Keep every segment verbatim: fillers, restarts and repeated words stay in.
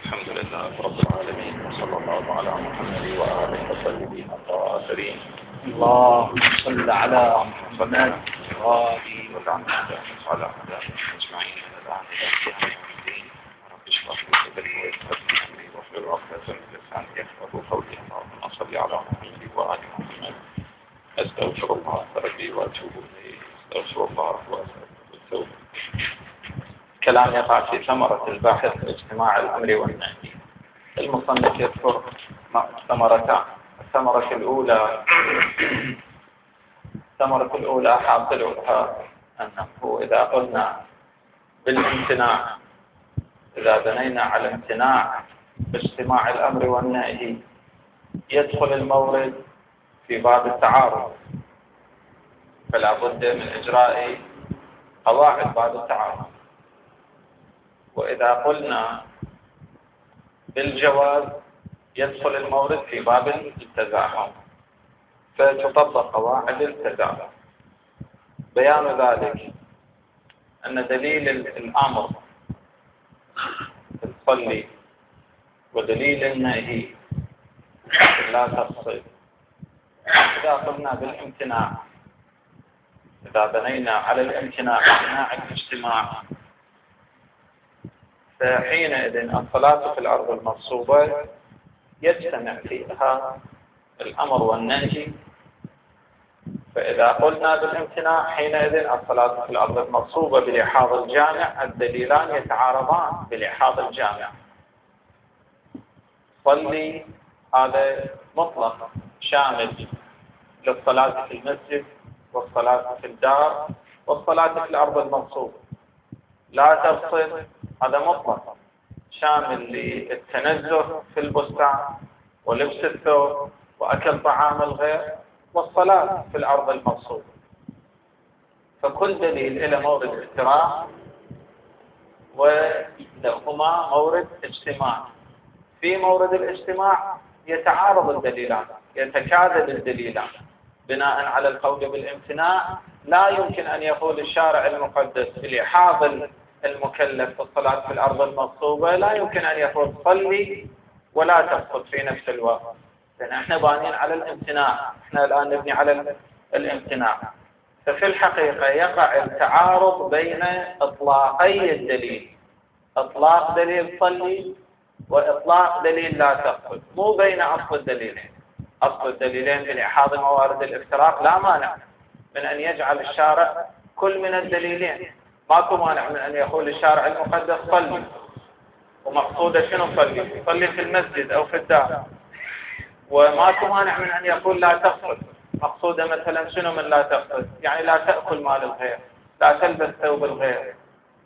الحمد لله رب العالمين، وصلى الله على محمد وآله وصحبه الطاهرين. اللهم صل على محمد وآله وعلى آله أجمعين. رب اشرح لي صدري ويسر لي أمري واحلل عقدة من لساني يفقهوا قولي. اللهم صل على محمد وآل محمد. أستغفر الله ربي وأتوب إليه. أستغفر الله وأستغفر التوبة. كلام يقع في ثمرة الباحث اجتماع الأمر والنهي. المصنف يذكر ثمرتان. الثمرة الأولى الثمرة الأولى حاصلها أنه إذا قلنا بالامتناع، إذا بنينا على امتناع باجتماع الأمر والنهي، يدخل المورد في باب التعارض، فلا بد من إجراء قواعد باب التعارض. وإذا قلنا بالجواز يدخل المورد في باب التزاحم، فتطبق قواعد التزاحم. بيان ذلك أن دليل الأمر تصلي ودليل النهي لا تصل. إذا قلنا بالامتناع، إذا بنينا على الامتناع امتناع الاجتماع، فحينئذ الصلاة في الأرض المغصوبة يجتمع فيها الأمر والنهي. فإذا قلنا بالامتناع حينئذ الصلاة في الأرض المغصوبة بلحاظ الجامع، الدليلان يتعارضان بلحاظ الجامع. صلي هذا مطلق شامل للصلاة في المسجد والصلاة في الدار والصلاة في الأرض المغصوبة. لا تفصل هذا مطلق شامل للتنزه في البستان ولبس الثوب وأكل طعام الغير والصلاة في الأرض المغصوبة. فكل دليل إلى مورد افتراق ولهما مورد اجتماع. في مورد الاجتماع يتعارض الدليلان، يتكاذب الدليلان. بناء على القول بالامتناع لا يمكن أن يقول الشارع المقدس بلحاظ المكلف في الصلاة في الأرض المغصوبة، لا يمكن أن يقول صلي ولا تسقط في نفس الوقت، لأن احنا بانين على الامتناع، احنا الآن نبني على الامتناع. ففي الحقيقة يقع التعارض بين إطلاقي الدليل، إطلاق دليل صلي وإطلاق دليل لا تسقط، مو بين أصل الدليلين. أصل الدليلين بلحاظ موارد الافتراق لا مانع من أن يجعل الشارع كل من الدليلين. ماكو مانع من أن يقول الشارع المقدس صلي، ومقصوده شنو صلي؟ صلي في المسجد أو في الدار. وماكو مانع من أن يقول لا تغسل، مقصوده مثلا شنو من لا تغسل؟ يعني لا تأكل مال الغير، لا تلبس ثوب الغير.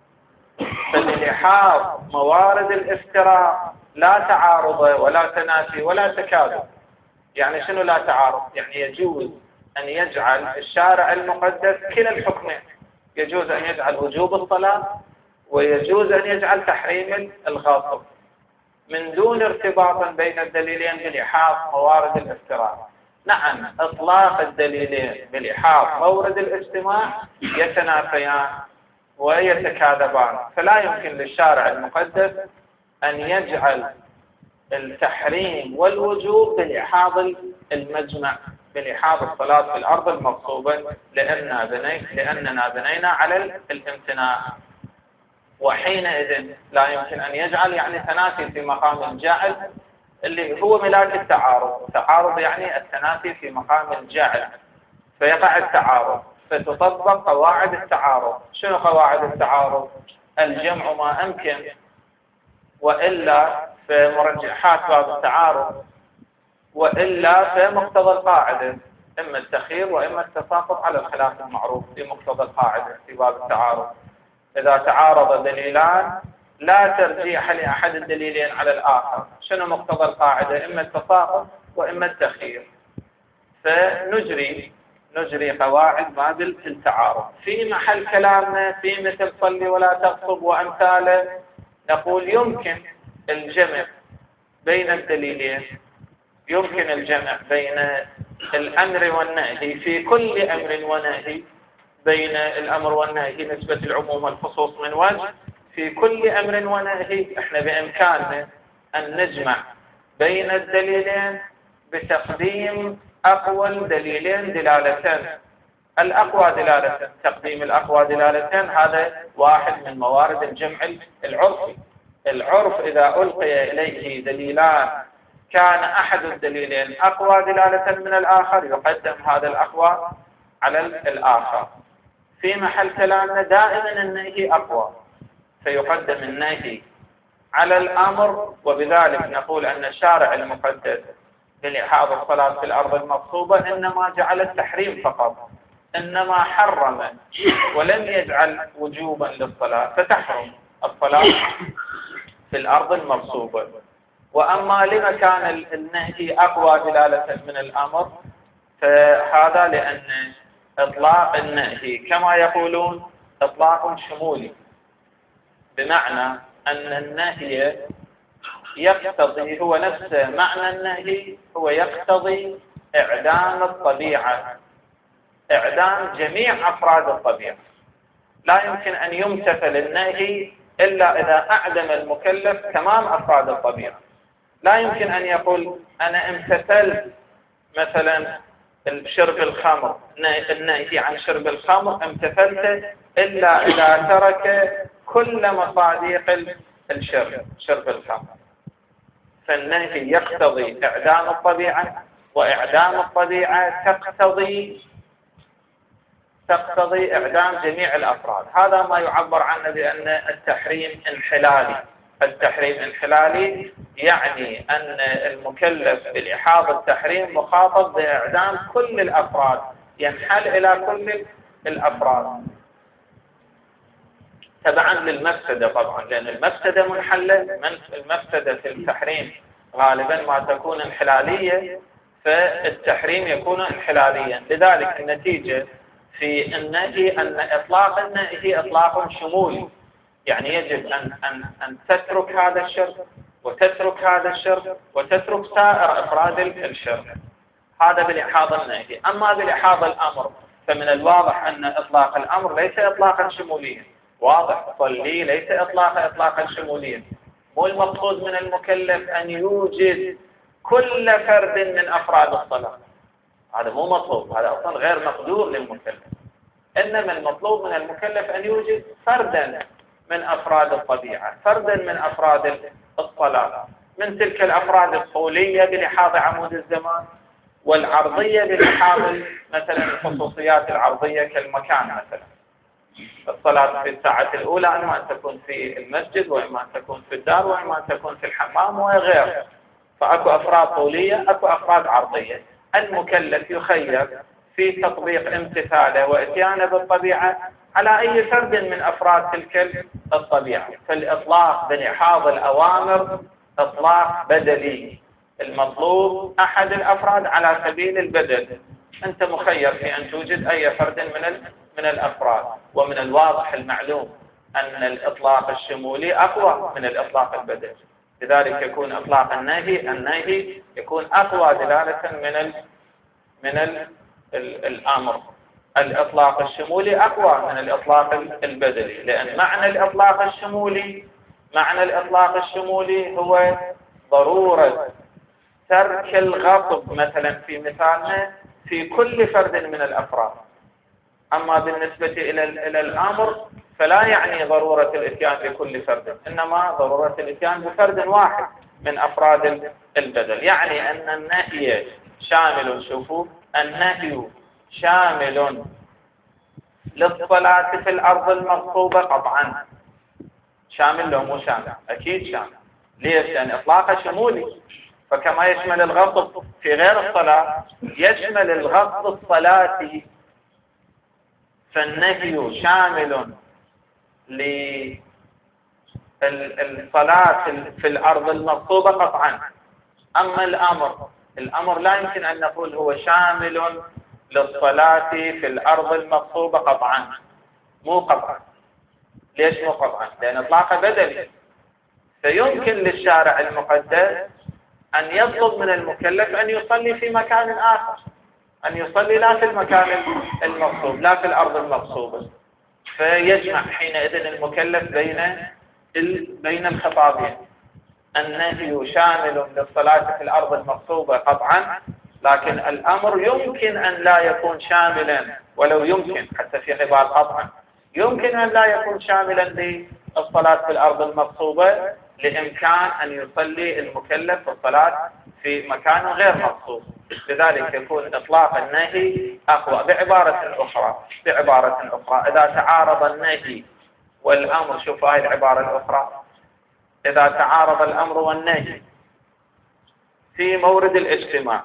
فللحاظ موارد الافتراء لا تعارض ولا تنافي ولا تكاذب. يعني شنو لا تعارض؟ يعني يجوز أن يجعل الشارع المقدس كلا الحكمين، يجوز أن يجعل وجوب الصلاة ويجوز أن يجعل تحريم الغاصب، من دون ارتباط بين الدليلين بلحاظ موارد الافتراء. نعم، إطلاق الدليلين بلحاظ مورد الاجتماع يتنافيان ويتكاذبان، فلا يمكن للشارع المقدس أن يجعل التحريم والوجوب بلحاظ المجمع، بلحاظ الصلاة في الأرض المغصوبة، لأننا بنينا لأننا بنينا على الامتناع. وحينئذ لا يمكن أن يجعل يعني تنافي في مقام الجعل اللي هو ملاك التعارض. التعارض يعني التنافي في مقام الجعل، فيقع التعارض، فتطبق قواعد التعارض. شنو قواعد التعارض؟ الجمع ما أمكن، وإلا في مرجحات باب التعارض، وإلا في مقتضى القاعدة، إما التخيير وإما التساقط على الخلاف المعروف في مقتضى القاعدة في باب التعارض. إذا تعارض دليلان لا ترجيح لأحد الدليلين على الآخر، شنو مقتضى القاعدة؟ إما التساقط وإما التخيير. فنجري نجري قواعد باب التعارض. في محل كلامنا في مثل صلي ولا تغصب وأمثاله نقول يمكن الجمع بين الدليلين، يمكن الجمع بين الأمر والنهي في كل أمر ونهي، بين الأمر والنهي نسبة العموم والخصوص من وجه، في كل أمر ونهي احنا بإمكاننا أن نجمع بين الدليلين بتقديم أقوى الدليلين دلالتين. الأقوى دلالة، تقديم الأقوى دلالتين هذا واحد من موارد الجمع العرفي. العرف إذا ألقي إليه دليلان كان أحد الدليلين أقوى دلالة من الآخر يقدم هذا الأقوى على الآخر. في محل كلامنا دائما النهي أقوى، فيقدم النهي على الأمر، وبذلك نقول أن الشارع المقدس لإحاض الصلاة في الأرض المغصوبة إنما جعل التحريم فقط، إنما حرم ولم يجعل وجوبا للصلاة، فتحرم الصلاة في الأرض المغصوبة. وأما لما كان النهي أقوى دلالة من الأمر، فهذا لأن إطلاق النهي كما يقولون إطلاق شمولي، بمعنى أن النهي يقتضي، هو نفس معنى النهي هو يقتضي إعدام الطبيعة، إعدام جميع أفراد الطبيعة. لا يمكن أن يمتثل النهي إلا إذا أعدم المكلف تمام أفراد الطبيعة. لا يمكن أن يقول أنا امتثلت مثلا شرب الخمر، النهي عن شرب الخمر امتثلت إلا إذا ترك كل مصادق الشرب، شرب الخمر. فالنهي يقتضي إعدام الطبيعة، وإعدام الطبيعة تقتضي تقتضي إعدام جميع الأفراد. هذا ما يعبر عنه بأن التحريم انحلالي. التحريم انحلالي يعني أن المكلف بالإحاضة التحريم مخاطب بإعدام كل الأفراد، ينحل إلى كل الأفراد تبعا للمفسدة طبعا، لأن المفسدة منحلة. المفسدة في التحريم غالبا ما تكون انحلالية، فالتحريم يكون انحلاليا. لذلك النتيجة في النهي أن إطلاق النهي إطلاق شمولي، يعني يجب أن أن أن تترك هذا الشرب وتترك هذا الشرب وتترك سائر أفراد الشرب. هذا بالإحاض النهي. أما بالإحاض الأمر فمن الواضح أن إطلاق الأمر ليس إطلاقا شموليا. واضح صلي ليس إطلاق إطلاقا شموليا. مو المقصود من المكلف أن يوجد كل فرد من أفراد الصلاة، هذا مو مطلوب، هذا أصلا غير مقدور للمكلف. إنما المطلوب من المكلف أن يوجد فردا من أفراد الطبيعة، فردا من أفراد الصلاة، من تلك الأفراد الطولية بلحاظ عمود الزمان، والعرضية بلحاظ مثلا الخصوصيات العرضية كالمكان. مثلا الصلاة في الساعة الأولى إما أن تكون في المسجد، وإما أن تكون في الدار، وإما أن تكون في الحمام وغيره. فأكو أفراد طولية، أكو أفراد عرضية. المكلف يخير في تطبيق امتثاله واتيانه بالطبيعة على أي فرد من أفراد تلك الطبيعة. فالإطلاق بلحاظ الأوامر إطلاق بدلي، المطلوب أحد الأفراد على سبيل البدل. أنت مخير في أن توجد أي فرد من من الأفراد. ومن الواضح المعلوم أن الإطلاق الشمولي أقوى من الإطلاق البدلي، لذلك يكون إطلاق النهي النهي يكون أقوى دلالة من ال من ال ال الأمر. الإطلاق الشمولي أقوى من الإطلاق البدلي، لأن معنى الإطلاق الشمولي معنى الإطلاق الشمولي هو ضرورة ترك الغصب مثلا في مثالنا في كل فرد من الأفراد. أما بالنسبة إلى إلى الأمر فلا يعني ضرورة الإتيان بكل فرد، إنما ضرورة الإتيان بفرد واحد من أفراد البدل. يعني أن النهي شامل، شوفوا النهي شامل للصلاة في الأرض المغصوبة قطعا. شامل لو مو شامل؟ أكيد شامل. ليش؟ لأن إطلاقه شمولي، فكما يشمل الغصب في غير الصلاة يشمل الغصب الصلاتي. فالنهي شامل للصلاة في الأرض المغصوبة قطعا. أما الأمر الأمر لا يمكن أن نقول هو شامل للصلاة في الأرض المغصوبة قطعا، مو قطعا. ليش مو قطعا؟ لأن إطلاقه بدلي. فيمكن للشارع المقدس أن يطلب من المكلف أن يصلي في مكان آخر، أن يصلي لا في المكان المغصوب، لا في الأرض المغصوبة. فيجمع حينئذ المكلف بين بين الخطابين، النهي شامل للصلاة في الأرض المغصوبة قطعا، لكن الأمر يمكن أن لا يكون شاملا، ولو يمكن حتى في عبارة قطعا يمكن أن لا يكون شاملا للصلاة في الأرض المغصوبة، لإمكان أن يصلي المكلف في الصلاة في مكان غير مغصوب. لذلك يكون إطلاق النهي أقوى. بعبارة أخرى بعبارة أخرى إذا تعارض النهي والأمر، شوف هاي العبارة الأخرى، إذا تعارض الأمر والنهي في مورد الاجتماع،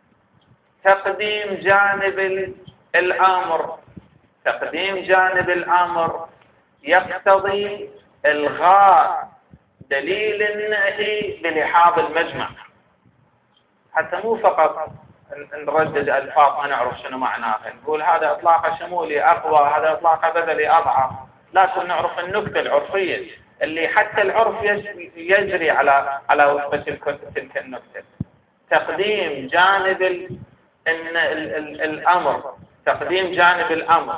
تقديم جانب الأمر تقديم جانب الأمر يقتضي إلغاء دليل النهي بلحاظ المجمع. حتى مو فقط نردد ألفاظ ما نعرف شنو معناها، نقول هذا إطلاق شمولي أقوى، هذا إطلاق بدلي أضعف، لكن نعرف النكتة العرفية اللي حتى العرف يجري على على وفقة تلك النكتة. تقديم جانب ال ال ال الأمر تقديم جانب الأمر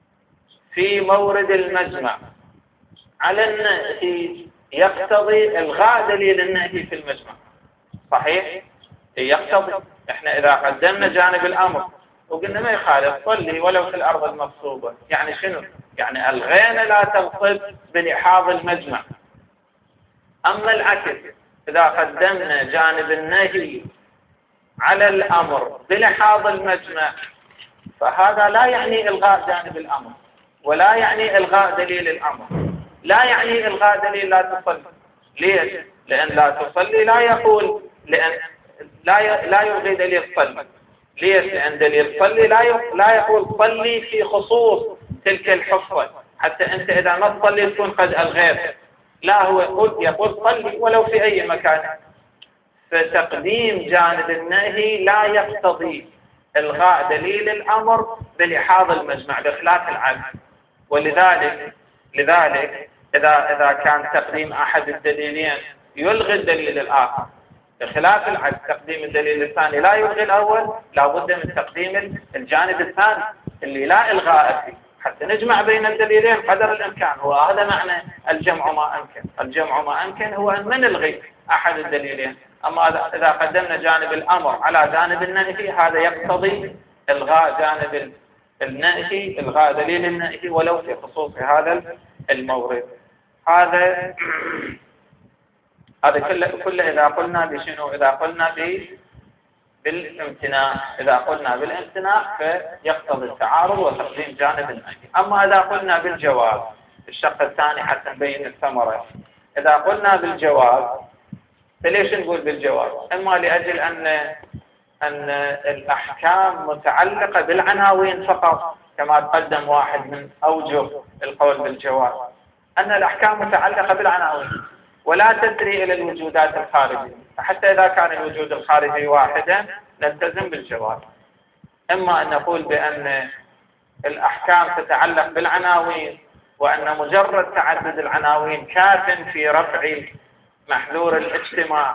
في مورد المجمع على النهي يقتضي إلغاء دليل النهي في المجمع. صحيح؟ يقتضي. احنا إذا قدمنا جانب الأمر وقلنا ما يخالف صلي ولو في الأرض المغصوبة، يعني شنو؟ يعني ألغينا لا تغصب بلحاظ المجمع. أما العكس، إذا قدمنا جانب النهي على الأمر بلحاظ المجمع، فهذا لا يعني إلغاء جانب الأمر، ولا يعني إلغاء دليل الأمر، لا يعني إلغاء دليل لا تصلي. ليش؟ لأن لا تصلي لا يقول لأن لا لا يلغي دليل صلي. ليش؟ لأن دليل صلي لا لا يقول صلي في خصوص تلك الحفظة، حتى أنت إذا ما تصلي تكون قد ألغيت. لا، هو يقول يقول صلي ولو في أي مكان. فتقديم جانب النهي لا يقتضي إلغاء دليل الأمر بلحاظ المجمع بخلاف العكس. ولذلك لذلك إذا إذا كان تقديم أحد الدليلين يلغي الدليل الآخر، بخلاف العكس تقديم الدليل الثاني لا يلغي الأول، لا بد من تقديم الجانب الثاني اللي لا إلغاء فيه، حتى نجمع بين الدليلين قدر الإمكان. وهذا معنى الجمع ما أمكن. الجمع ما أمكن هو أن من نلغي أحد الدليلين. أما إذا قدمنا جانب الأمر على جانب النهي، هذا يقتضي إلغاء جانب النهي، إلغاء دليل النهي ولو في خصوص هذا المورد. هذا هذا كله كله إذا قلنا بشنو؟ إذا قلنا بالامتناع إذا قلنا بالامتناع فيقتضي التعارض وتقديم جانب النهي. أما إذا قلنا بالجواز، الشق الثاني حتى نبين الثمرة. إذا قلنا بالجواز، فليش نقول بالجواز؟ إما لأجل أن أن الأحكام متعلقة بالعناوين فقط، كما تقدم واحد من أوجه القول بالجواز، أن الأحكام متعلقة بالعناوين ولا تسري إلى الوجودات الخارجية. فحتى إذا كان الوجود الخارجي واحدا نلتزم بالجواز. إما أن نقول بأن الأحكام تتعلق بالعناوين، وأن مجرد تعدد العناوين كاف في رفع محذور الاجتماع،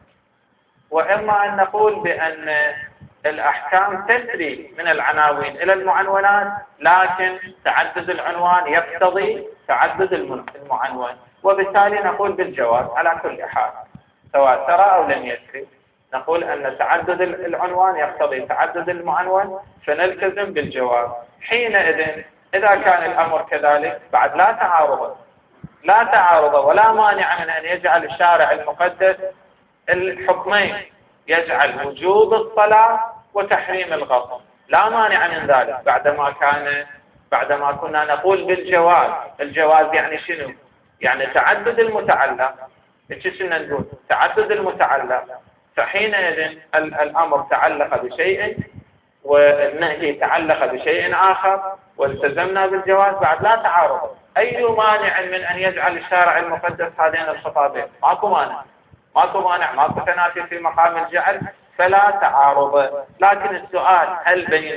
وإما أن نقول بأن الأحكام تسري من العناوين إلى المعنونات، لكن تعدد العنوان يقتضي تعدد المعنون، وبالتالي نقول بالجواز على كل حال سواء سرى أو لم يسري. نقول أن تعدد العنوان يقتضي تعدد المعنون، فنلتزم بالجواز. حينئذ إذا كان الأمر كذلك بعد لا تعارض لا تعارض ولا مانع من أن يجعل الشارع المقدس الحكمين، يجعل وجوب الصلاة وتحريم الغصب، لا مانع من ذلك. بعدما كان بعدما كنا نقول بالجواز. الجواز يعني شنو؟ يعني تعدد المتعلق. ايش كنا نقول؟ تعدد المتعلق. فحينئذ الأمر تعلق بشيء والنهي تعلق بشيء آخر، والتزمنا بالجواز بعد لا تعارض. أي مانع من أن يجعل الشارع المقدس هذين الخطابين؟ ماكو مانع ماكو مانع ماكو تنافي في مقام الجعل، فلا تعارض. لكن السؤال هل بين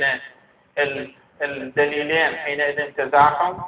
الدليلين حينئذ تزاحم؟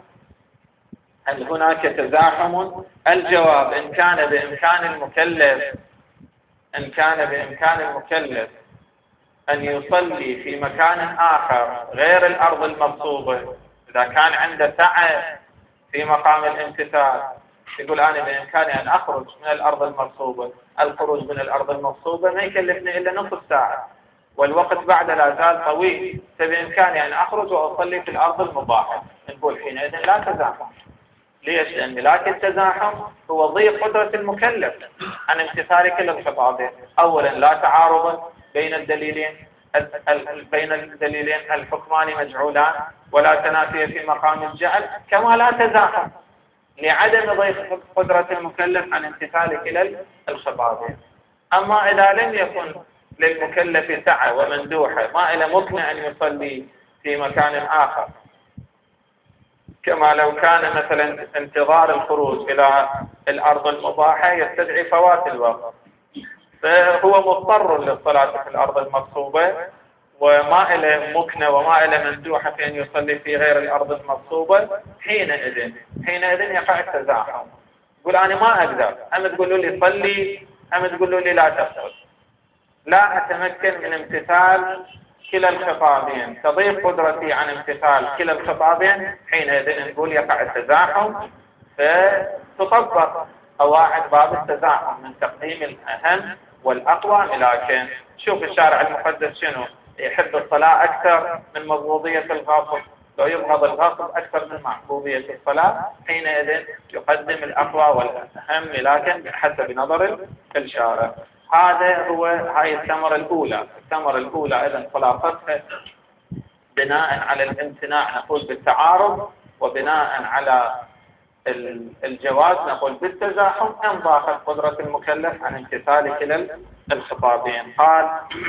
هل هناك تزاحم؟ الجواب إن كان بإمكان المكلف إن كان بإمكان المكلف أن يصلي في مكان آخر غير الأرض المغصوبة، إذا كان عنده سعة في مقام الامتثال يقول أنا بإمكاني أن أخرج من الأرض المغصوبة، الخروج من الأرض المغصوبة ما يكلفني إلا نصف ساعة والوقت بعد لا زال طويل، فبإمكاني أن أخرج وأصلي في الأرض المباحة. نقول حينئذ لا تزاحم. ليش؟ لأن لكن التزاحم هو ضيق قدرة المكلف عن امتثال كلا الخطابين. أولا لا تعارض بين الدليلين بين الدليلين الحكمان مجعولان ولا تنافي في مقام الجعل، كما لا تزاحم لعدم ضيق قدرة المكلف عن امتثال كلا الخطابين. أما إذا لم يكن للمكلف سعة ومندوحة ما إلى مقنع أن يصلي في مكان آخر، كما لو كان مثلا انتظار الخروج إلى الأرض المباحة يستدعي فوات الوقت، فهو مضطر للصلاة في الأرض المغصوبة وما إلى مكنة وما إلى مندوحة في أن يصلي في غير الأرض المغصوبة، حينئذ حينئذ يقع التزاحم. يقول أنا ما أقدر، أما تقولوا لي صلي أما تقولوا لي لا تفعل، لا أتمكن من امتثال كلا الخطابين، تضيق قدرتي عن امتثال كلا الخطابين، حينئذ نقول يقع التزاحم فتطبق قواعد باب التزاحم من تقديم الأهم والأقوى. لكن شوف الشارع المقدس شنو يحب الصلاة أكثر من مضبوطية الغاصب، لو يبغض الغاصب أكثر من محبوبية الصلاة، حينئذ يقدم الأقوى والأهم لكن حسب نظر الشارع. هذا هو هاي الثمرة الأولى. الثمرة الأولى إذن خلاصتها بناء على الامتناع نقول بالتعارض، وبناء على الجواز نقول بالتزاحم إن ضاقت قدرة المكلف عن امتثال كلا الخطابين. قال: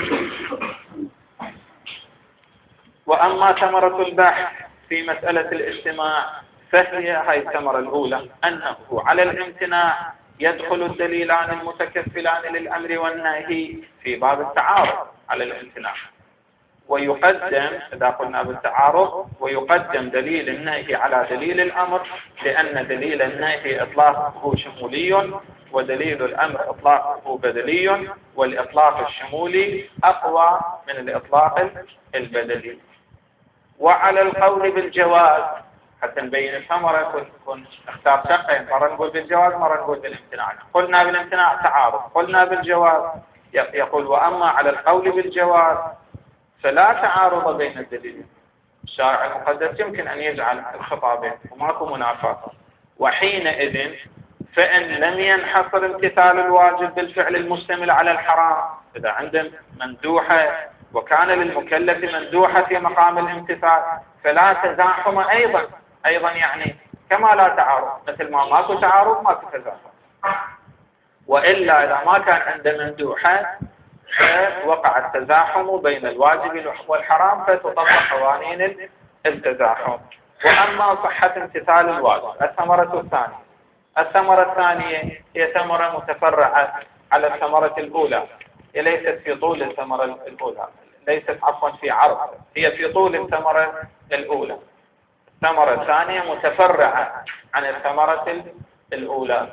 وأما ثمرة البحث في مسألة الاجتماع فهي هاي الثمرة الأولى أنه على الامتناع يدخل الدليلان المتكفلان للأمر والنهي في باب التعارض على الامتناع، ويقدم إذا قلنا بالتعارض ويقدم دليل النهي على دليل الأمر، لأن دليل النهي إطلاقه شمولي ودليل الأمر إطلاقه بدلي، والإطلاق الشمولي أقوى من الإطلاق البدلي. وعلى القول بالجواز حتى نبين الثمرة كن نختار شقين، مرة نقول بالجواز مرة نقول بالامتناع. قلنا بالامتناع تعارض، قلنا بالجواز يقول: وأما على القول بالجواز فلا تعارض بين الدليلين. الشارع المقدس يمكن أن يجعل الخطابين وماكو منافاة، وحينئذ فإن لم ينحصر امتثال الواجب بالفعل المشتمل على الحرام، إذا عندهم مندوحة وكان للمكلف مندوحة في مقام الامتثال فلا تزاحم أيضا أيضا يعني كما لا تعارض، مثل ما ماكو تعارض ماكو تزاحم. وإلا إذا ما كان عنده مندوحة وقع التزاحم بين الواجب والحرام فتطبق قوانين التزاحم. وأما صحة امتثال الواجب الثمرة الثانية الثمرة الثانية هي ثمرة متفرعة على الثمرة الأولى، هي ليست في طول الثمرة الأولى، ليست عفوا في عرض، هي في طول الثمرة الأولى. الثمرة الثانية متفرعة عن الثمرة الأولى.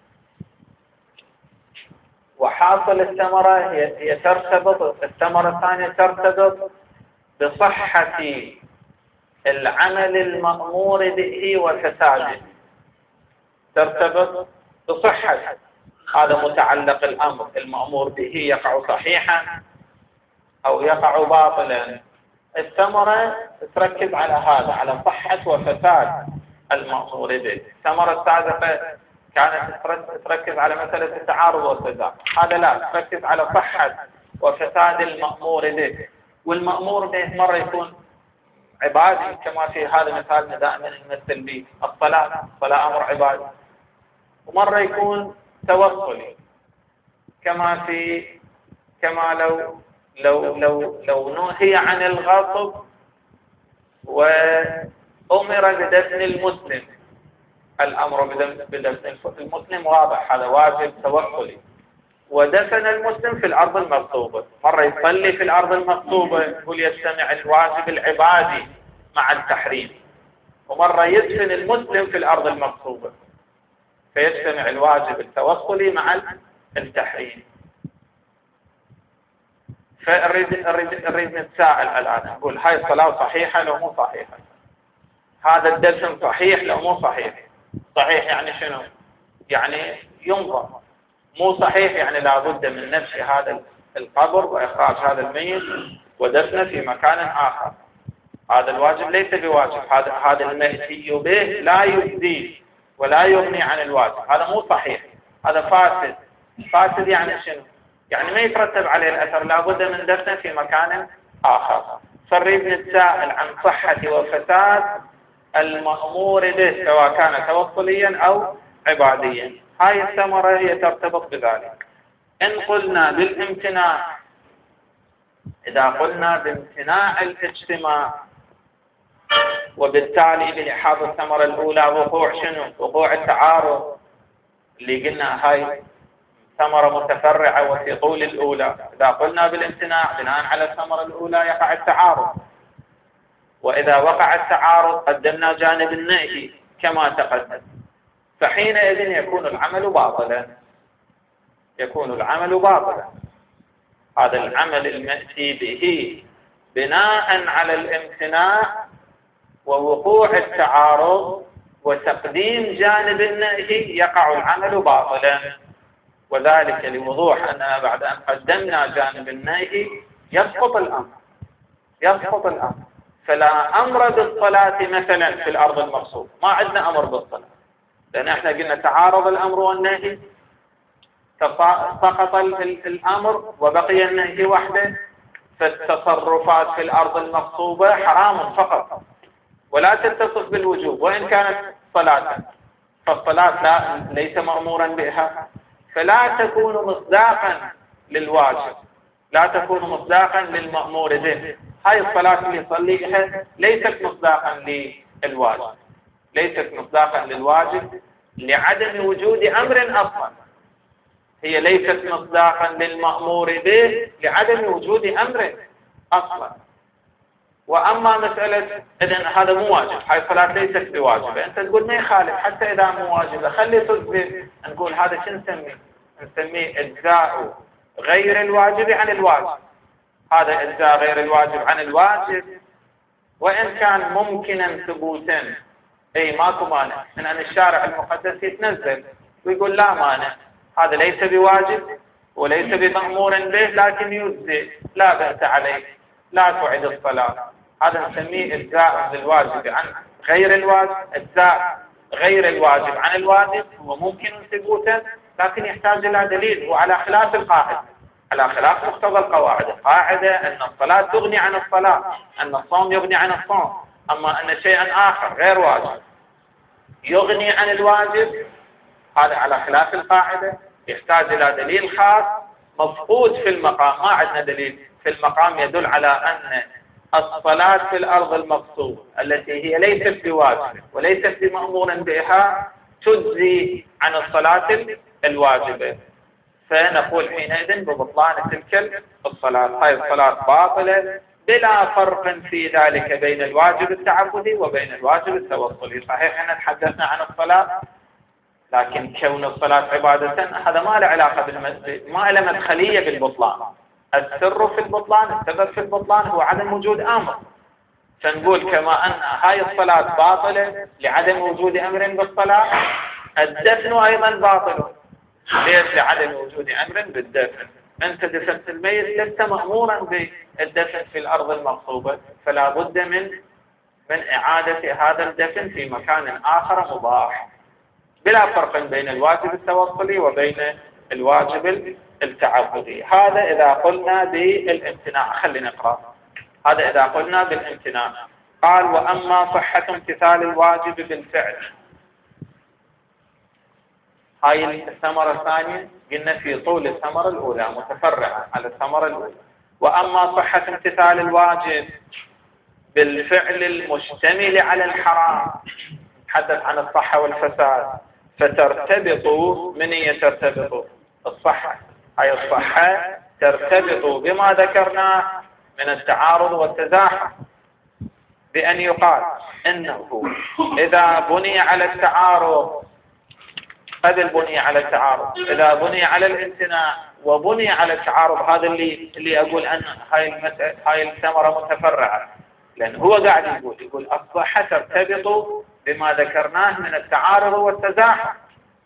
وحاصل الثمرة هي, هي ترتبط الثمرة الثانية ترتبط بصحة العمل المأمور به وفساده، ترتبط بصحة هذا متعلق الأمر المأمور به يقع صحيحا أو يقع باطلا. الثمرة تركز على هذا، على صحة وفساد المأمور به. الثمرة السابقة كانت تركز على مسألة التعارض والتزاحم، هذا لا، تركز على صحة وفساد المأمور به. والمأمور به مرة يكون عبادي كما في هذا مثال دائما نمثل به الصلاة، الصلاة أمر عبادي، ومرة يكون توصلي كما في كما لو لو لو لو نهي عن الغصب وأمر بدفن المسلم، الأمر بدفن المسلم واضح، هذا واجب توصلي، ودفن المسلم في الأرض المغصوبة. مرة يصلي في الأرض المغصوبة يقول يجتمع الواجب العبادي مع التحريم، ومرة يدفن المسلم في الأرض المغصوبة فيجتمع الواجب التوصلي مع التحريم. فنريد نريد نتساءل الآن، نقول هاي الصلاة صحيحة لو مو صحيحة؟ هذا الدفن صحيح لو مو صحيح؟ صحيح يعني شنو؟ يعني ينظر، مو صحيح يعني لابد من نبش هذا القبر وإخراج هذا الميت ودفنه في مكان آخر. هذا الواجب ليس بواجب، هذا هذا المأتي به لا يجزي ولا يغني عن الواجب، هذا مو صحيح، هذا فاسد. فاسد يعني شنو؟ يعني ما يترتب عليه الأثر، لابد من دفنه في مكان آخر. فنريد نتساءل عن صحة وفساد المأمور به سواء كان توصليا أو عباديا. هاي الثمرة هي ترتبط بذلك. إن قلنا بالامتناع، إذا قلنا بامتناع الاجتماع، وبالتالي بلحاظ الثمرة الأولى وقوع شنو؟ وقوع التعارض اللي قلنا هاي ثمرة متفرعة وفي طول الأولى. إذا قلنا بالامتناع بناء على الثمرة الأولى يقع التعارض، وإذا وقع التعارض قدمنا جانب النهي كما تقدم، فحينئذ يكون العمل باطلا، يكون العمل باطلا. هذا العمل المأتي به بناء على الامتناع ووقوع التعارض وتقديم جانب النهي يقع العمل باطلا، وذلك لوضوح أننا بعد أن قدمنا جانب النهي يسقط الأمر، يسقط الأمر. فلا أمر بالصلاة مثلا في الأرض المغصوبة، ما عندنا أمر بالصلاة، لأن احنا قلنا تعارض الأمر والنهي، سقط الأمر وبقي النهي وحده، فالتصرفات في الأرض المغصوبة حرام فقط ولا تتصف بالوجوب، وإن كانت صلاة فالصلاة لا ليس مأمورا بها، فلا تكون مصداقا للواجب، لا تكون مصداقا للمأمور به. هاي الصلاة اللي يصليها ليست مصداقا للواجب، ليست مصداقا للواجب لعدم وجود أمر أصلا، هي ليست مصداقا للمأمور به لعدم وجود أمر أصلا. وأما مسألة إذن هذا مو واجب، هاي الصلاة ليست بواجبة، أنت تقول ما يخالف حتى إذا مو واجبة، خلي تثبت. نقول هذا شو نسميه؟ نسميه إجزاء غير الواجب عن الواجب. هذا إجزاء غير الواجب عن الواجب، وإن كان ممكنا ثبوتا، أي ماكو مانع من أن الشارع المقدس يتنزل ويقول لا مانع، هذا ليس بواجب وليس بمأمور به لكن يجزي، لا بأس عليه، لا تعد الصلاة. هذا نسميه إجزاء للواجب عن غير الواجب. إجزاء غير الواجب عن الواجب هو ممكن ثبوتا لكن يحتاج إلى دليل، وعلى خلاف القاعدة، على خلاف مقتضى القواعد. القاعدة أن الصلاة تغني عن الصلاة، أن الصوم يغني عن الصوم، أما أن شيئا آخر غير واجب يغني عن الواجب هذا على خلاف القاعدة، يحتاج إلى دليل خاص مفقود في المقام. ما عندنا دليل في المقام يدل على أن الصلاة في الأرض المغصوبة التي هي ليست بواجب وليست بمأمور بها تجزي عن الصلاة الواجبة، فنقول حينئذ ببطلان تلك الصلاة. هذه الصلاة باطلة بلا فرق في ذلك بين الواجب التعبدي وبين الواجب التوصلي. صحيح أن تحدثنا عن الصلاة، لكن كون الصلاة عبادة هذا ما له علاقة بالمسجد، ما له مدخلية بالبطلان. السر في البطلان، السبب في البطلان هو عدم وجود أمر، فنقول كما أن هاي الصلاة باطلة لعدم وجود أمر بالصلاة، الدفن أيضا باطل. ليش؟ لعدم وجود أمر بالدفن. أنت دفنت الميت لست مأمورا بالدفن في الأرض المغصوبة، فلا بد من من إعادة هذا الدفن في مكان آخر مباح، بلا فرق بين الواجب التوصلي وبين الواجب التعبدي. هذا إذا قلنا بالامتناع. خلينا نقرأ. هذا إذا قلنا بالامتناع. قال: وأما صحة امتثال الواجب بالفعل. هاي الثمرة الثانية قلنا في طول الثمرة الأولى، متفرعة على الثمرة الأولى. وأما صحة امتثال الواجب بالفعل المشتمل على الحرام، نتحدث عن الصحة والفساد، فترتبط من هي ترتبط الصحة. هاي الصحة ترتبط بما ذكرناه من التعارض والتزاحم، بأن يقال إنه إذا بني على التعارض قبل بني على التعارض، إذا بني على الامتناع وبني على التعارض، هذا اللي اللي أقول أن هاي المسألة هاي الثمرة متفرعة، لأن هو قاعد يقول يقول الصحة ترتبط بما ذكرناه من التعارض والتزاحم،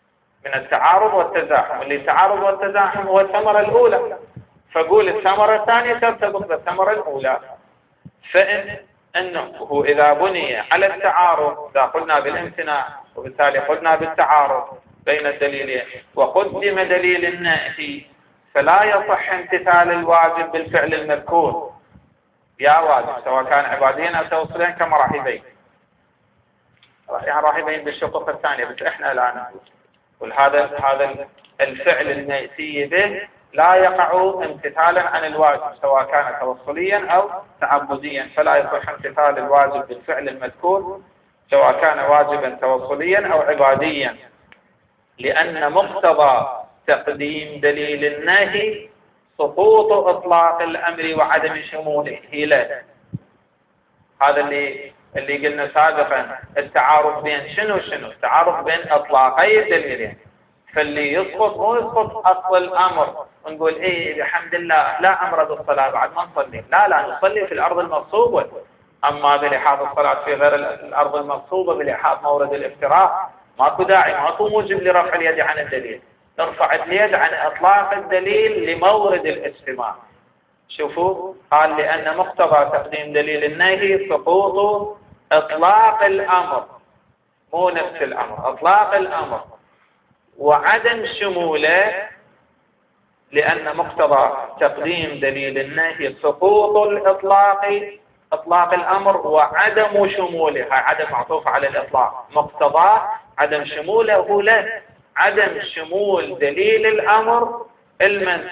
من التعارض والتزاحم، اللي التعارض والتزاحم هو الثمرة الأولى، فقول الثمرة الثانية ترتبط بالثمرة الأولى. فإن أنه إذا بني على التعارض، إذا قلنا بالامتناع وبالتالي قلنا بالتعارض بين الدليلين وقدم دليل النهي، فلا يصح امتثال الواجب بالفعل المذكور يا واجب، سواء كان عباديا أو توصليا كما راح يبين، يعني راح يبين بالشقوق الثانية، بس إحنا الآن نقول هذا هذا الفعل المأتي به لا يقع امتثالا عن الواجب سواء كان توصليا أو تعبديا، فلا يصح امتثال الواجب بالفعل المذكور سواء كان واجبا توصليا أو عباديا، لأن مقتضى تقديم دليل النهي سقوط إطلاق الأمر وعدم شموله له. هذا اللي اللي قلنا سابقا، التعارض بين شنو شنو التعارض بين إطلاقي الدليلين، فاللي يسقط مو يسقط أصل الأمر ونقول إيه الحمد لله لا أمر بالصلاة بعد ما نصلي، لا لا نصلي في الأرض المغصوبة، أما بلحاظ الصلاة في غير الأرض المغصوبة بلحاظ مورد الافتراء ماكو داعي، ماكو موجب لرفع اليد عن الدليل، نرفع اليد عن إطلاق الدليل لمورد الاجتماع. شوفوا قال لأن مقتضى تقديم دليل النهي سقوط إطلاق الأمر، مو نفس الأمر، إطلاق الأمر وعدم شموله، لأن مقتضى تقديم دليل النهي سقوط الإطلاق إطلاق الأمر وعدم شموله، هاي عدم معطوف على الإطلاق، مقتضى عدم شموله له، عدم شمول دليل الأمر المن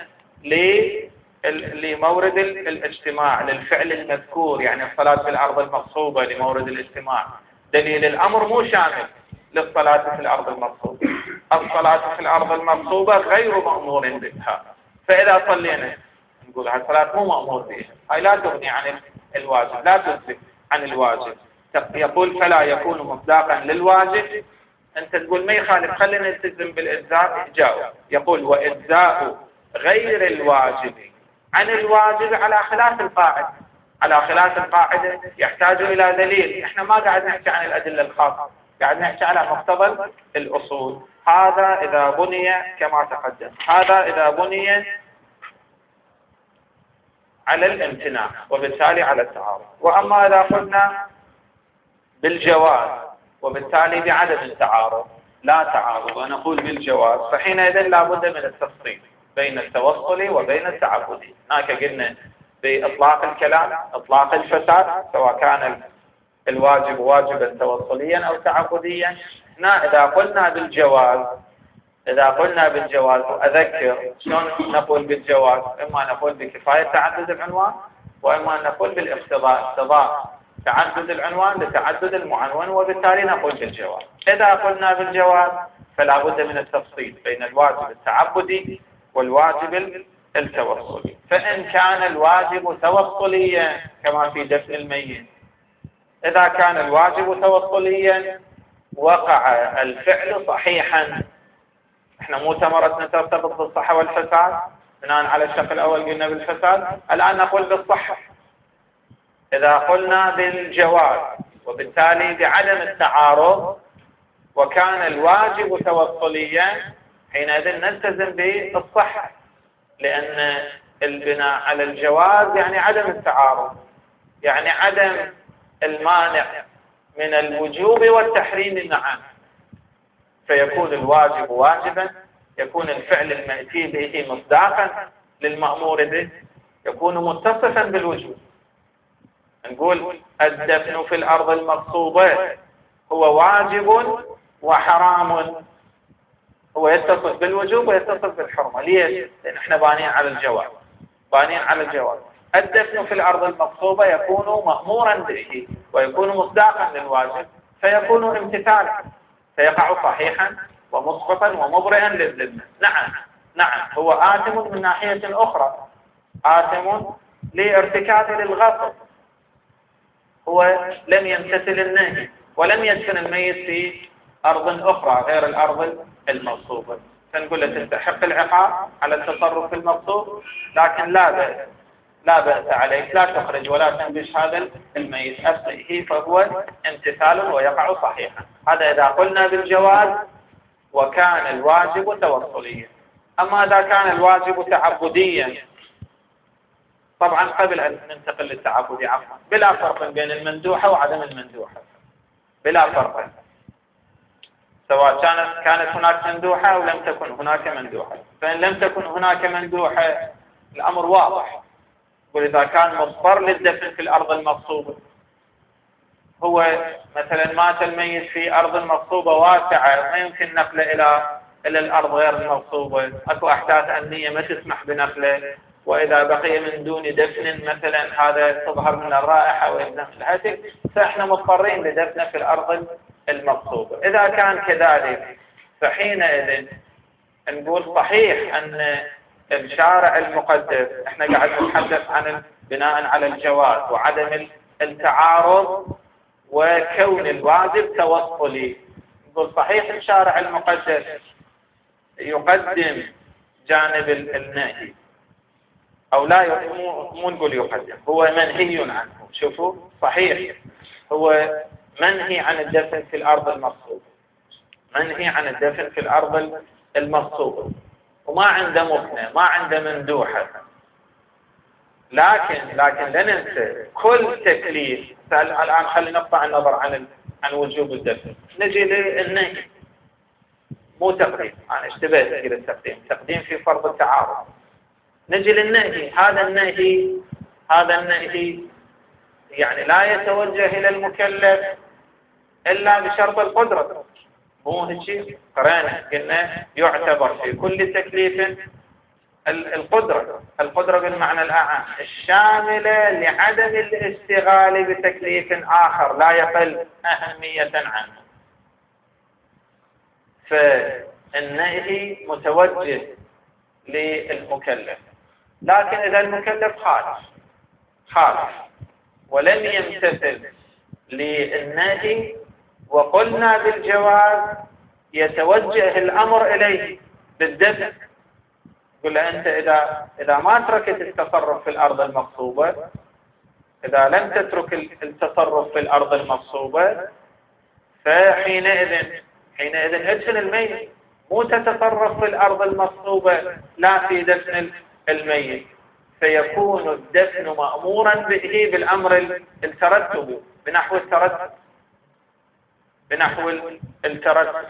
لمورد الاجتماع للفعل المذكور، يعني الصلاة في الأرض المغصوبة لمورد الاجتماع، دليل الأمر مو شامل للصلاة في الأرض المغصوبة، الصلاة في الأرض المغصوبة غير مأمور بها، فإذا صلينا نقول هاي الصلاة مو مأمور بها، هاي لا تغني عن الواجب، لا تثبت عن الواجب. يقول فلا يكون مصداقا للواجب، أنت تقول ما يخالف خلينا نلتزم بالإجزاء، جاء يقول وإجزاء غير الواجب عن الواجب على خلاف القاعدة، على خلاف القاعدة يحتاج إلى دليل، إحنا ما قاعد نحكي عن الأدلة الخاصة، قاعد نحكي على مقتضى الأصول. هذا إذا بني كما تقدم، هذا إذا بني على الامتناع وبالتالي على التعارض. وأما إذا قلنا بالجواز وبالتالي بعدم التعارض لا تعارض ونقول بالجواز، فحينئذ لا بد من التفصيل بين التوصلي وبين التعبدي. هناك قلنا بإطلاق الكلام إطلاق الفساد سواء كان الواجب واجبا توصليا أو تعبديا. هنا إذا قلنا بالجواز إذا قلنا بالجواز أذكر شلون نقول بالجواز، إما نقول بكفاية تعدد العنوان وإما نقول بالاقتضاء، اقتضاء تعدد العنوان لتعدد المعنون، وبالتالي نقول بالجواز. إذا قلنا بالجواز فلا بد من التفصيل بين الواجب التعبدي والواجب التوصلي. فإن كان الواجب توصليا كما في دفن الميت، إذا كان الواجب توصليا وقع الفعل صحيحا، احنا مو ثمرتنا ترتبط بالصحة والفساد، بناء على الشق الأول قلنا بالفساد، الآن نقول بالصحة. إذا قلنا بالجواز وبالتالي بعدم التعارض وكان الواجب توصليا، حينئذ نلتزم بالصحة، لأن البناء على الجواز يعني عدم التعارض، يعني عدم المانع من الوجوب والتحريم معا، فيكون الواجب واجبا، يكون الفعل المأتي به مصداقا للمأمور به، يكون متصفا بالوجوب. نقول الدفن في الأرض المغصوبة هو واجب وحرام، هو يتصف بالوجوب ويتصف بالحرمة. ليش؟ لأن احنا بانين على الجواز، بانين على الجواز. الدفن في الأرض المغصوبة يكون مأمورا به ويكون مصداقا للواجب، فيكون امتثالا، فيقع صحيحا ومسقطا ومبرئا للذمة. نعم نعم هو آثم من ناحية أخرى، آثم لارتكابه للغصب، هو لم يمتثل النهي ولم يدفن الميت في أرض أخرى غير الأرض المغصوبة، فنقول له تستحق العقاب على التصرف المغصوب، لكن لا بأس لا بأس عليك، لا تخرج ولا تنبش هذا الميت، أبقيه، فهو امتثال ويقع صحيحا. هذا إذا قلنا بالجواز وكان الواجب توصليا. أما إذا كان الواجب تعبديا، طبعا قبل أن ننتقل للتعبدي عفوا، بلا فرق بين المندوحة وعدم المندوحة، بلا فرق، سواء كانت كانت هناك مندوحة أو لم تكن هناك مندوحة. فإن لم تكن هناك مندوحة الأمر واضح، وإذا كان مضطر للدفن في الأرض المغصوبة، هو مثلا مات الميت في أرض مغصوبة واسعة ما يمكن نقله إلى إلى الأرض غير المغصوبة، أكو أحداث أمنية ما تسمح بنقله، وإذا بقي من دون دفن مثلا هذا تظهر من الرائحة ويلزم الهتك، فإحنا مضطرين لدفنه في الأرض المغصوبة. إذا كان كذلك فحينئذ نقول صحيح أن الشارع المقدس، احنا قاعد نتحدث عن بناء على الجواز وعدم التعارض وكون الواجب توصلي، نقول صحيح الشارع المقدس يقدم جانب النهي، أو لا، مو نقول يقدم، هو منهي عنه. شوفوا، صحيح هو منهي عن الدفن في الأرض المغصوبة، منهي عن الدفن في الأرض المغصوبة، وما عنده مكنة، ما عنده مندوحة، لكن لكن لا ننسى كل تكليف. الآن خلينا نقطع النظر عن عن وجوب الدفن، نجي للنهي، مو تقديم، أنا اشتبهت إلى التقديم، تقديم في فرض التعارض. نجي للنهي، هذا النهي هذا النهي يعني لا يتوجه إلى المكلف إلا بشرط القدرة، مو هيك قرأنا قلنا يعتبر في كل تكليف القدرة، القدرة بالمعنى الأعم الشاملة لعدم الاشتغال بتكليف آخر لا يقل أهمية عنه. فالنهي متوجه للمكلف، لكن إذا المكلف خالف خالف ولم يمتثل للنهي وقلنا بالجواز، يتوجه الأمر إليه بالدفع. يقول له أنت إذا إذا ما تركت التصرف في الأرض المغصوبة، إذا لم تترك التصرف في الأرض المغصوبة، فحينئذ حينئذ ادفن الميت، مو تتصرف في الأرض المغصوبة لا في دفن الميت، فيكون الدفن مأمورا به بالأمر الترتب، بنحو الترتب بنحو الترتب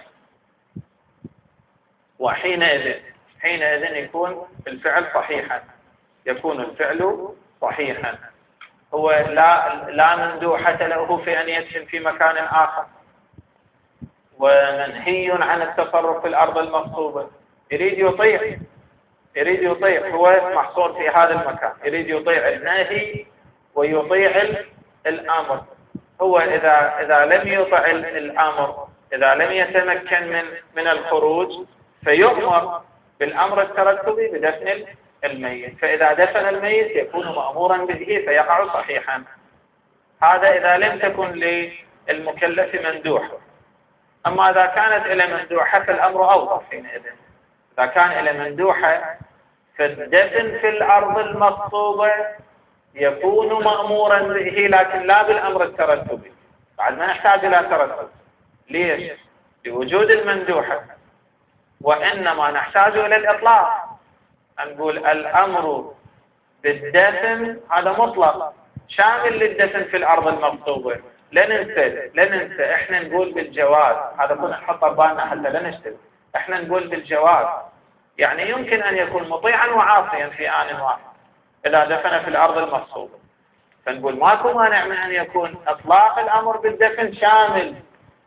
وحينئذ حينئذ يكون الفعل صحيحا، يكون الفعل صحيحا. هو لا لا مندوحة له في أن يدفن في مكان آخر، ومنهي عن التصرف في الأرض المغصوبة، يريد يطيع يريد يطيع هو محصور في هذا المكان، يريد يطيع النهي ويطيع الأمر. هو إذا إذا لم يطع الأمر، إذا لم يتمكن من من الخروج، فيؤمر بالأمر الترتبي بدفن الميت، فإذا دفن الميت يكون مأمورا به فيقع صحيحا. هذا إذا لم تكن للمكلف مندوحة. أما إذا كانت إلى مندوحة فالأمر أوضح حينئذ. إذا كان إلى مندوحة فالدفن في الأرض المغصوبة يكون مأمورا به، لكن لا بالأمر الترتبي، بعد ما نحتاج إلى ترتب. ليش؟ لوجود المندوحة، وإنما نحتاج إلى الإطلاق، نقول الأمر بالدفن هذا مطلق شامل للدفن في الأرض المغصوبة. لا ننسى لا ننسى احنا نقول بالجواز، هذا كنا نحط بالنا حتى لا نشتبه، احنا نقول بالجواز، يعني يمكن أن يكون مطيعا وعاصيا في آن واحد إذا دفن في الأرض المغصوبة، فنقول ماكو مانع من أن يكون إطلاق الأمر بالدفن شامل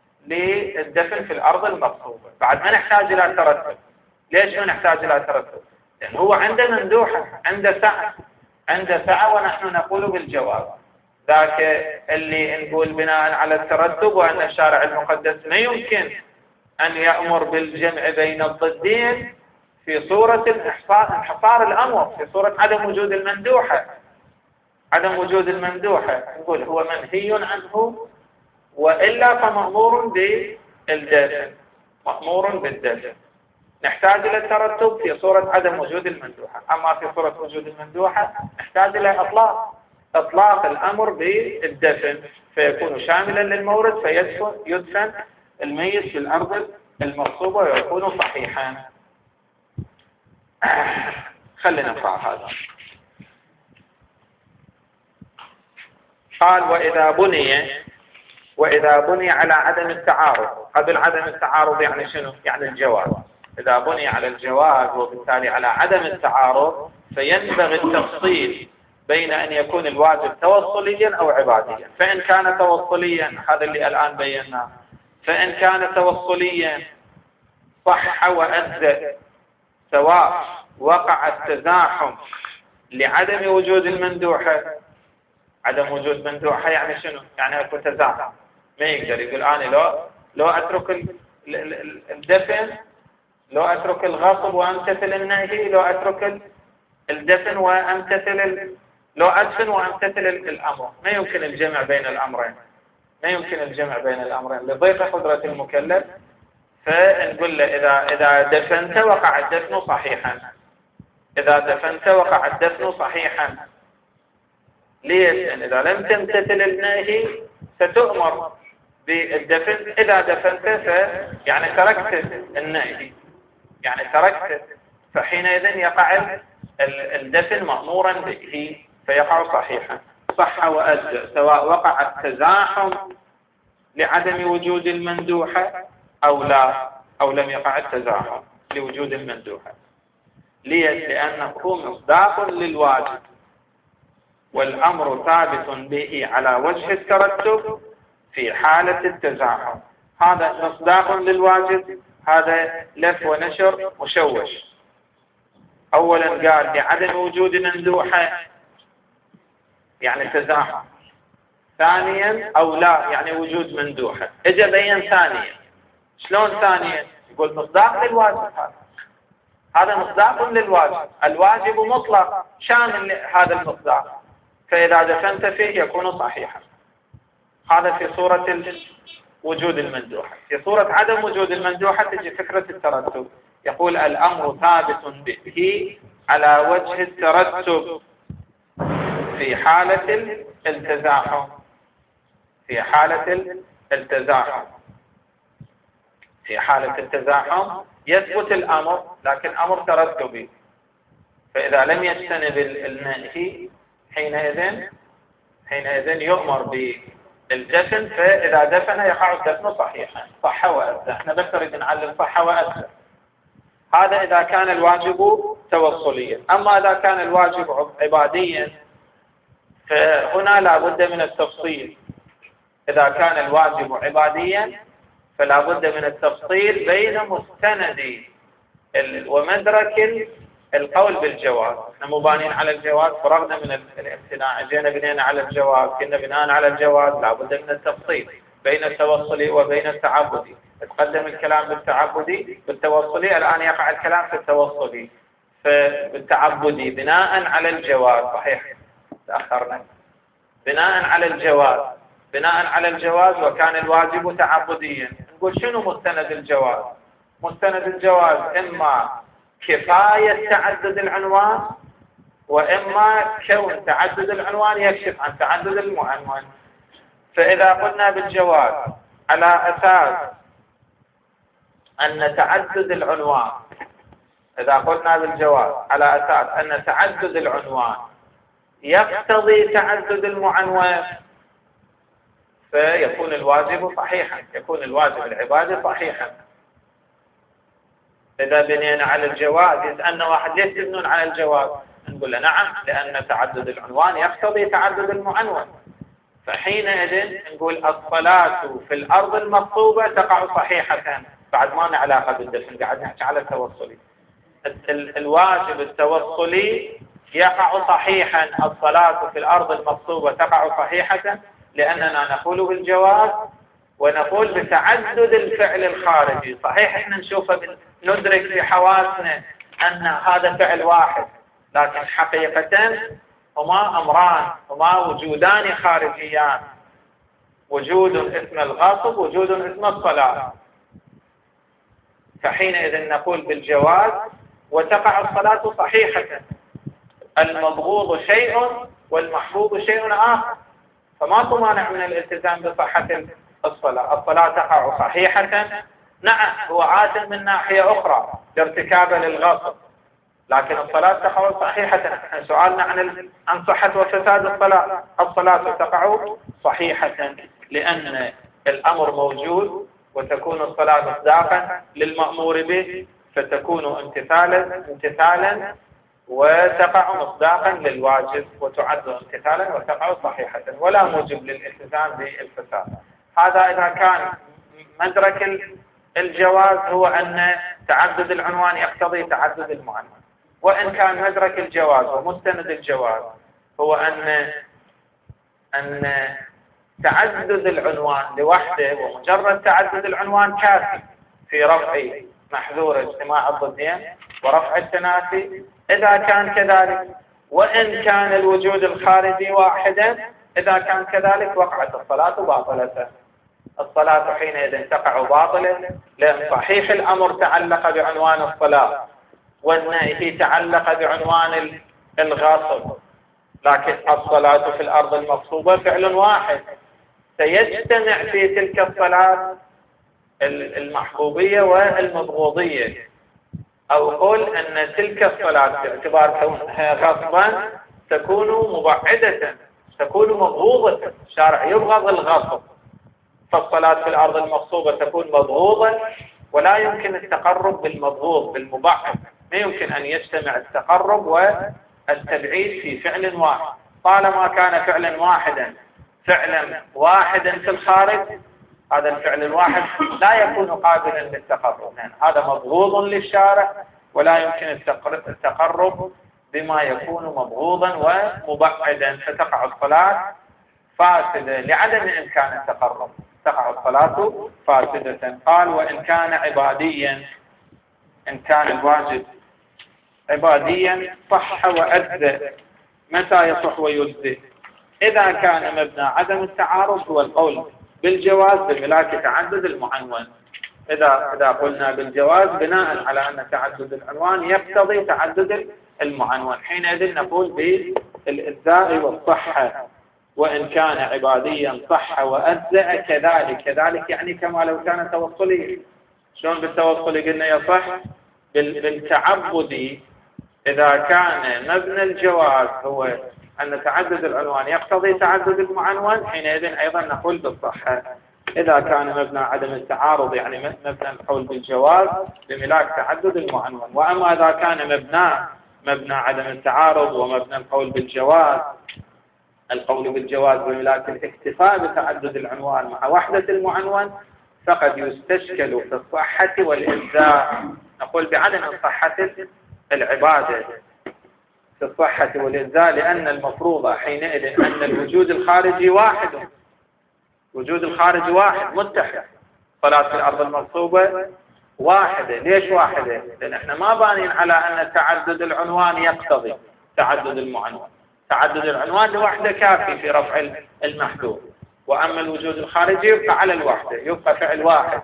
للدفن في الأرض المغصوبة، بعد ما نحتاج إلى ترتب. ليش ما نحتاج إلى ترتب؟ لأن هو عنده مندوحة، عنده سعة عنده سعة ونحن نقول بالجواز. ذاك اللي نقول بناء على الترتب وأن الشارع المقدس ما يمكن أن يأمر بالجمع بين الضدين في صورة انحصار الأمر، في صورة عدم وجود المندوحة عدم وجود المندوحة نقول هو منهي عنه، وإلا فمأمور بالدفن، مأمور بالدفن. نحتاج إلى الترتب في صورة عدم وجود المندوحة، أما في صورة وجود المندوحة نحتاج إلى إطلاق إطلاق الأمر بالدفن، فيكون شاملا للمورد، فيدفن يدفن الميت في الأرض المغصوب ويكون صحيحا. خلينا نقرأ هذا. قال وإذا بني وإذا بني على عدم التعارض. قبل عدم التعارض يعني شنو؟ يعني الجواز. إذا بني على الجواز وبالتالي على عدم التعارض فينبغي التفصيل بين أن يكون الواجب توصليا أو عباديا. فإن كان توصليا هذا اللي الآن بيناه، فإن كان توصليا صح وأجزأ سواء وقع التزاحم لعدم وجود المندوحة. عدم وجود مندوحة يعني شنو؟ يعني أكو تزاحم، ما يقدر يقول أنا لو لو أترك الدفن، لو أترك الغصب وأمتثل النهي، لو أترك الدفن وأمتثل، لو أدفن وأمتثل الأمر. ما يمكن الجمع بين الأمرين، ما يمكن الجمع بين الأمرين لضيق قدرة المكلف. فنقول له إذا إذا دفنت وقع الدفن صحيحا، إذا دفنت وقع الدفن صحيحا. ليش؟ لأن إذا لم تمتثل النهي ستؤمر بالدفن. إذا دفنت ف يعني تركت النهي، يعني تركت، فحينئذ يقع الدفن مأمورا به فيقع صحيحا. صح وأجزأ سواء وقع التزاحم لعدم وجود المندوحة أو لا، أو لم يقع التزاحم لوجود المندوحة. ليش؟ لأنه مصداق للواجب والأمر ثابت به على وجه الترتب في حالة التزاحم. هذا مصداق للواجب، هذا لف ونشر مشوش. أولا قال لعدم وجود مندوحة يعني تزاحم، ثانيا أو لا يعني وجود مندوحة. اجى بين ثانيا. شلون ثانيا؟ يقول مصداق للواجب، هذا هذا مصداق للواجب، الواجب مطلق شامل هذا المصداق، فإذا دفنت فيه يكون صحيحا. هذا في صورة وجود المندوحة. في صورة عدم وجود المندوحة تجي فكرة الترتب. يقول الأمر ثابت به على وجه الترتب في حالة التزاحم، في حالة التزاحم في حالة التزاحم يثبت الأمر، لكن أمر ترتبي. فإذا لم يجتنب النهي حينئذ حينئذ يؤمر بالدفن، فإذا دفن يقع الدفن صحيحا. صح وأجزأ، احنا بس نريد نعلم صح وأجزأ. هذا إذا كان الواجب توصليا. أما إذا كان الواجب عباديا فهنا لا بد من التفصيل. إذا كان الواجب عباديا فلا بد من التفصيل بين مستند ومدرك القول بالجواز. احنا مو بانين على الجواز، فرغنا من الامتناع، اجينا بنينا على الجواز، كنا بناء على الجواز لا بد من التفصيل بين التوصلي وبين التعبدي. تقدم الكلام بالتعبدي بالتوصلي، الآن يقع الكلام في التوصلي فبالتعبدي بناء على الجواز. صحيح تأخرنا. بناء على الجواز بناء على الجواز وكان الواجب تعبديا. نقول شنو مستند الجواز؟ مستند الجواز إما كفاية تعدد العنوان، وإما كون تعدد العنوان يكشف عن تعدد المعنون. فإذا قلنا بالجواز على أساس أن تعدد العنوان إذا قلنا بالجواز على أساس أن تعدد العنوان يقتضي تعدد المعنون فيكون الواجب صحيحا، يكون الواجب العبادي صحيحا. إذا بنينا على الجواز يسألنا واحد ليش تبنون على الجواز؟ نقول له نعم لأن تعدد العنوان يقتضي تعدد المعنون. فحينئذ نقول الصلاة في الأرض المغصوبة تقع صحيحة، بعد ما لنا علاقة بالدفن، قاعد نحكي على التوصلي. الواجب التوصلي يقع صحيحا، الصلاة في الأرض المغصوبة تقع صحيحة، لأننا نقول بالجواز ونقول بتعدد الفعل الخارجي. صحيح احنا نشوفه ندرك في حواسنا أن هذا فعل واحد، لكن حقيقة هما أمران، هما وجودان خارجيان، وجود اسم الغصب وجود اسم الصلاة. فحينئذ نقول بالجواز وتقع الصلاة صحيحة. المبغوض شيء والمحبوب شيء آخر، فما مانع من الالتزام بصحة الصلاة. الصلاة تقع صحيحة نعم هو آثم من ناحية أخرى لارتكابه للغصب، لكن الصلاة تقع صحيحة. سؤالنا عن عن صحة وفساد الصلاة. الصلاة تقع صحيحة لأن الأمر موجود، وتكون الصلاة مصداقا للمأمور به، فتكون امتثالا امتثالا وتقع مصداقا للواجب، وتعد امتثالا وتقع صحيحة، ولا موجب للالتزام بالفساد. هذا إذا كان مدرك الجواز هو أن تعدد العنوان يقتضي تعدد المعنون، وإن كان مدرك الجواز ومستند الجواز هو أن أن تعدد العنوان لوحده ومجرد تعدد العنوان كافي في رفع محذور اجتماع الضدين ورفع التنافي إذا كان كذلك، وإن كان الوجود الخارجي واحدا إذا كان كذلك وقعت الصلاة باطلة. الصلاة حينئذ تقع باطلة، لأن صحيح الأمر تعلق بعنوان الصلاة والنهي تعلق بعنوان الغاصب، لكن الصلاة في الأرض المغصوبة فعل واحد، سيجتمع في تلك الصلاة المحبوبية والمبغوضية، أو قل أن تلك الصلاة باعتبار كونها غصبا تكون مبعدة، تكون مبغوضة، الشارع يبغض الغصب، فالصلاة في الأرض المغصوبة تكون مبغوضة، ولا يمكن التقرب بالمبغوض بالمبعد، ما يمكن أن يجتمع التقرب والتبعيد في فعل واحد. طالما كان فعلا واحدا فعلا واحدا في الخارج، هذا الفعل الواحد لا يكون قابلا للتقرب، يعني هذا مبغوض للشارع، ولا يمكن التقرب بما يكون مبغوضا ومبعدا، فتقع الصلاة فاسدة لعدم إمكان التقرب، تقع الصلاة فاسدة. قال وإن كان عباديا، إن كان الواجب عباديا صح وأجزأ. متى يصح ويجزئ؟ إذا كان مبنى عدم التعارض هو القول بالجواز بملاك تعدد المعنون. إذا إذا قلنا بالجواز بناء على أن تعدد العنوان يقتضي تعدد المعنون، حينئذ نقول بالإجزاء والصحة. وإن كان عباديا صح وأجزأ كذلك، كذلك يعني كما لو كان توصلي. شلون بالتوصلي قلنا يصح؟ بالتعبدي إذا كان مبنى الجواز هو أن تعدد العنوان يقتضي تعدد المعنون، حينئذ أيضا نقول بالصحة. إذا كان مبنى عدم التعارض يعني مبنى القول بالجواز بملاك تعدد المعنون. وأما إذا كان مبنى مبنى عدم التعارض ومبنى القول بالجواز، القول بالجواز بملاك الاكتفاء بتعدد العنوان مع وحدة المعنون، فقد يستشكل في الصحة والإجزاء. نقول بعدم صحة العبادة في الصحة والإجزاء، لأن المفروض حينئذ أن الوجود الخارجي واحد، وجود الخارجي واحد متحد. صلاة في الأرض المغصوبة واحدة. ليش واحدة؟ لأن احنا ما بانين على أن تعدد العنوان يقتضي تعدد المعنون. تعدد العنوان لوحده كافي في رفع المحذور، وأما الوجود الخارجي يبقى على الوحدة، يبقى فعل واحد،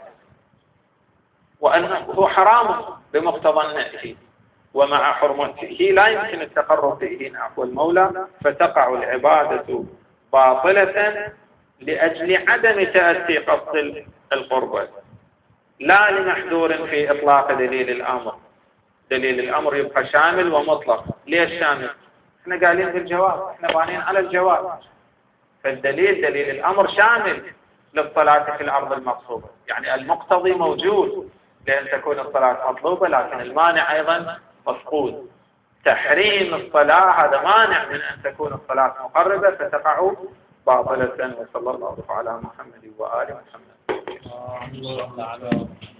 وأنه حرام بمقتضى النهي، ومع حرمته لا يمكن التقرب به نحو المولى، فتقع العبادة باطلة لأجل عدم تأتي قصد القربة، لا لمحذور في إطلاق دليل الأمر. دليل الأمر يبقى شامل ومطلق. ليش شامل؟ احنا قايلين بالجواز، احنا بانين على الجواز، فالدليل دليل الأمر شامل للصلاة في الأرض المغصوبة، يعني المقتضي موجود لأن تكون الصلاة مطلوبة، لكن المانع أيضا مفقود. تحريم الصلاة هذا مانع من أن تكون الصلاة مقربة، فتقع باطلة. وصلى الله على محمد وآل محمد.